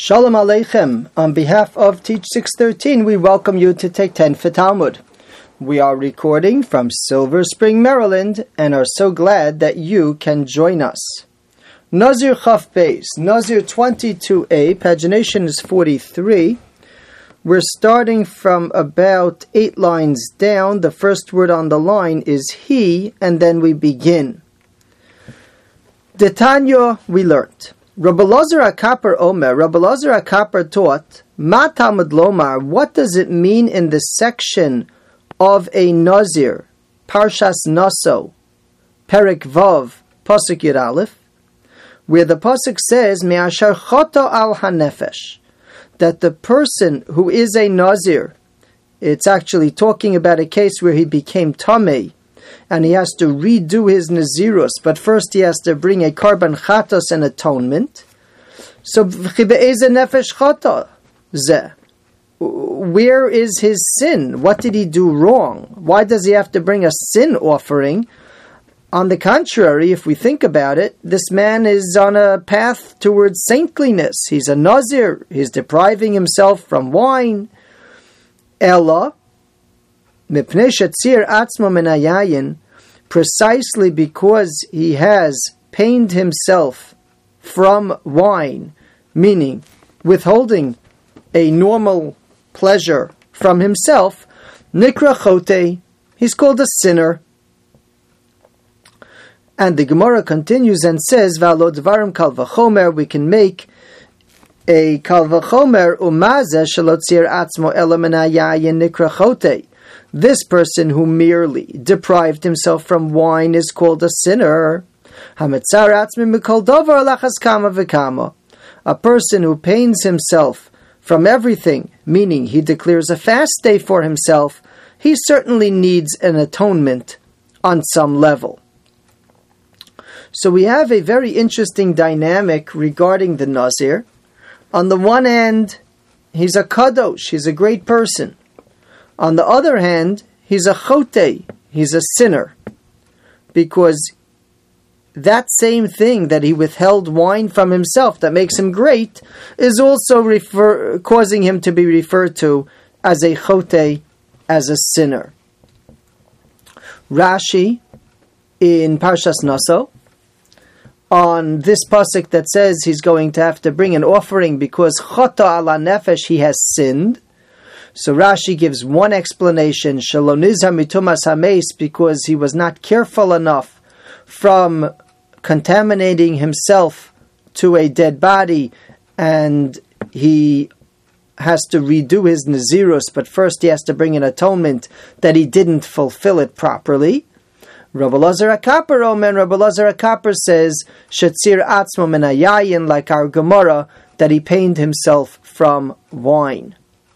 Shalom Aleichem. On behalf of Teach 613, we welcome you to Take 10 for Talmud. We are recording from Silver Spring, Maryland, and are so glad that you can join us. Nazir Chaf Beis, Nazir 22a, pagination is 43. We're starting from about 8 lines down. The first word on the line is he, and then we begin. Detanya, we learnt. Rabbi Elazar HaKapar Omer, Rabbi Elazar HaKapar taught, Ma Talmud Lomar, what does it mean in the section of a Nazir, Parshas Naso, Perek Vav, Pasuk Yud Aleph, where the Pasuk says, Me'asher choto al hanefesh, that the person who is a Nazir, it's actually talking about a case where he became Tamei, and he has to redo his Nazirus, but first he has to bring a Karban Chatos and atonement. So, nefesh chata zeh. Where is his sin? What did he do wrong? Why does he have to bring a sin offering? On the contrary, if we think about it, this man is on a path towards saintliness. He's a Nazir. He's depriving himself from wine. Ella, mipnei shetzir atzmo min hayayin, precisely because he has pained himself from wine, meaning withholding a normal pleasure from himself, nikra chote, he's called a sinner. And the Gemara continues and says, V'alo dvarim kal v'chomer, we can make a kal v'chomer umazeh shelo tzir atzmo ela min hayayin nikra chote. This person who merely deprived himself from wine is called a sinner. A person who pains himself from everything, meaning he declares a fast day for himself, he certainly needs an atonement on some level. So we have a very interesting dynamic regarding the Nazir. On the one hand, he's a kadosh, he's a great person. On the other hand, he's a chote, he's a sinner, because that same thing that he withheld wine from himself that makes him great is also causing him to be referred to as a chote, as a sinner. Rashi in Parshas Naso, on this pasuk that says he's going to have to bring an offering because chata ala nefesh, he has sinned. So Rashi gives one explanation, Shelo nizhar mitumas hameis, because he was not careful enough from contaminating himself to a dead body, and he has to redo his Nazirus, but first he has to bring an atonement that he didn't fulfill it properly. Rabbi Elazar HaKapar Omer, Rabbi Elazar HaKapar says, Shetzir atzmo min hayayin, like our Gemara, that he pained himself from wine.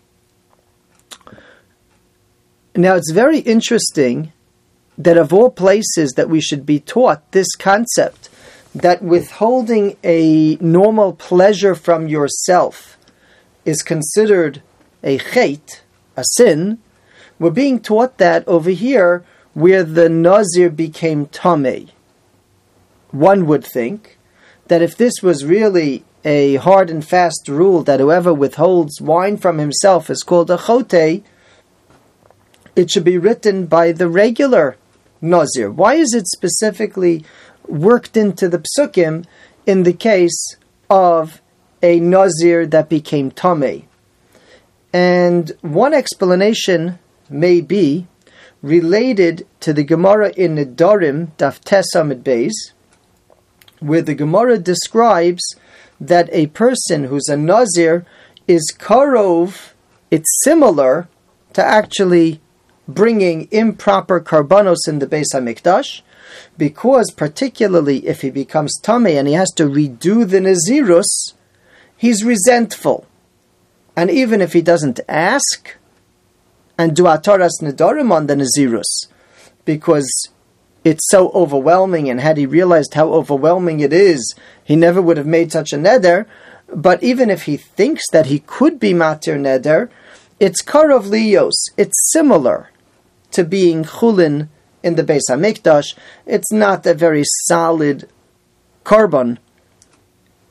Now, it's very interesting that of all places that we should be taught this concept, that withholding a normal pleasure from yourself is considered a chet, a sin, we're being taught that over here where the Nazir became Tamei. One would think that if this was really a hard and fast rule that whoever withholds wine from himself is called a chote, it should be written by the regular Nazir. Why is it specifically worked into the psukim in the case of a Nazir that became Tamei? And one explanation may be related to the Gemara in Nedarim, Daf Tes Amud Beis, where the Gemara describes that a person who's a Nazir is karov, it's similar to actually bringing improper karbanos in the Beis HaMikdash, because particularly if he becomes Tamei and he has to redo the Nazirus, he's resentful. And even if he doesn't ask and do Ataras Nedarim on the Nazirus, because it's so overwhelming, and had he realized how overwhelming it is, he never would have made such a neder. But even if he thinks that he could be Matir Neder, it's Karov Liyos, it's similar to being Chulin in the Beis HaMikdash. It's not a very solid carbon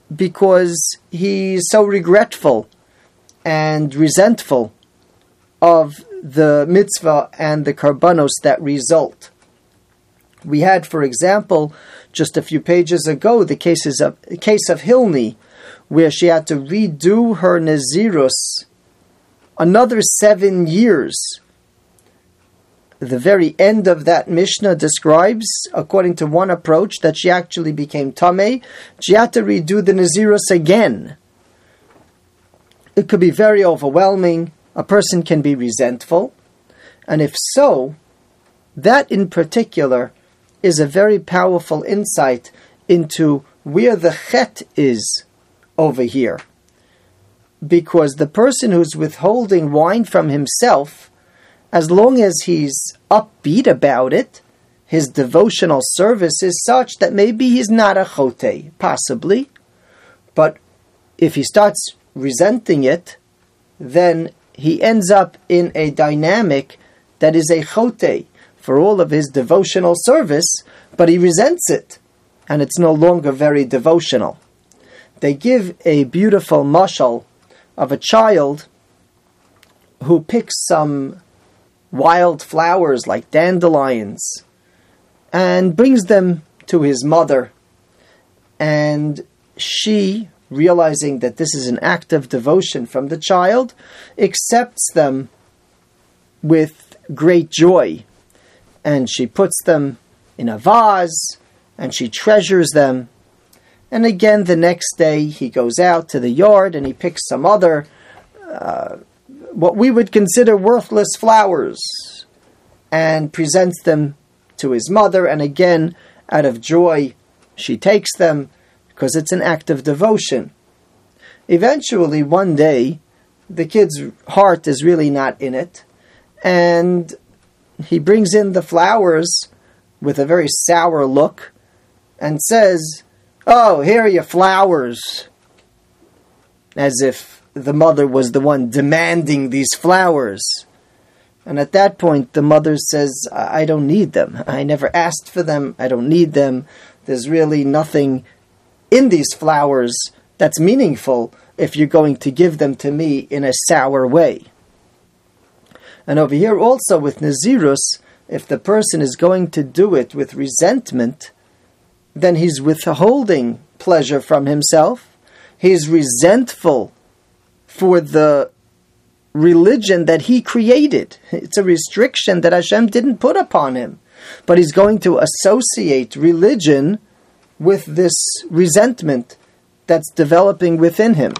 because he's so regretful and resentful of the mitzvah and the karbanos that result. We had, for example, just a few pages ago, the case of Hilni, where she had to redo her Nazirus another 7 years. The very end of that Mishnah describes, according to one approach, that she actually became Tameh. She had to redo the Nazirus again. It could be very overwhelming. A person can be resentful. And if so, that in particular is a very powerful insight into where the chet is over here. Because the person who's withholding wine from himself, as long as he's upbeat about it, his devotional service is such that maybe he's not a chotei, possibly. But if he starts resenting it, then he ends up in a dynamic that is a chotei for all of his devotional service, but he resents it, and it's no longer very devotional. They give a beautiful mashal of a child who picks some wild flowers like dandelions and brings them to his mother, and she, realizing that this is an act of devotion from the child, accepts them with great joy, and she puts them in a vase and she treasures them. And again, the next day he goes out to the yard and he picks some other what we would consider worthless flowers and presents them to his mother, and again, out of joy, she takes them because it's an act of devotion. Eventually, one day, the kid's heart is really not in it, and he brings in the flowers with a very sour look and says, "Oh, here are your flowers," as if the mother was the one demanding these flowers. And at that point, the mother says, "I don't need them. I never asked for them. I don't need them. There's really nothing in these flowers that's meaningful if you're going to give them to me in a sour way." And over here also with Nazirus, if the person is going to do it with resentment, then he's withholding pleasure from himself. He's resentful for the religion that he created. It's a restriction that Hashem didn't put upon him. But he's going to associate religion with this resentment that's developing within him.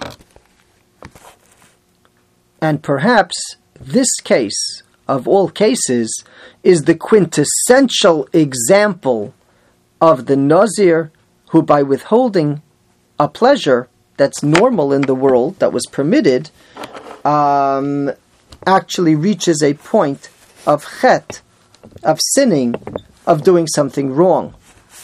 And perhaps this case, of all cases, is the quintessential example of the Nazir who, by withholding a pleasure that's normal in the world, that was permitted, actually reaches a point of chet, of sinning, of doing something wrong.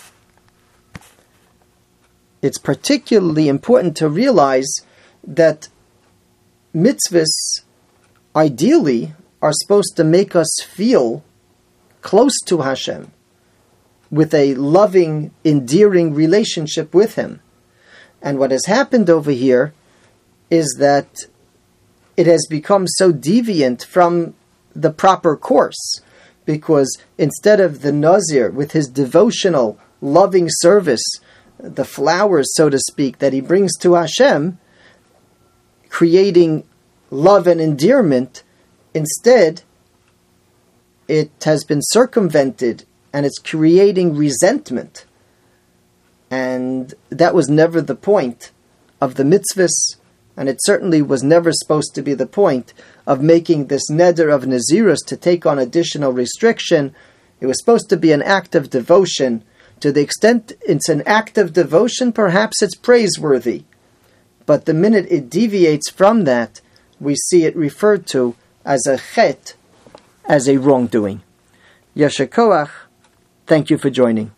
It's particularly important to realize that mitzvahs, ideally, are supposed to make us feel close to Hashem, with a loving, endearing relationship with Him. And what has happened over here is that it has become so deviant from the proper course, because instead of the Nazir, with his devotional, loving service, the flowers, so to speak, that he brings to Hashem, creating love and endearment, instead, it has been circumvented and it's creating resentment. And that was never the point of the mitzvahs, and it certainly was never supposed to be the point of making this neder of Nazirus to take on additional restriction. It was supposed to be an act of devotion. To the extent it's an act of devotion, perhaps it's praiseworthy. But the minute it deviates from that, we see it referred to as a chet, as a wrongdoing. Yasher koach. Thank you for joining.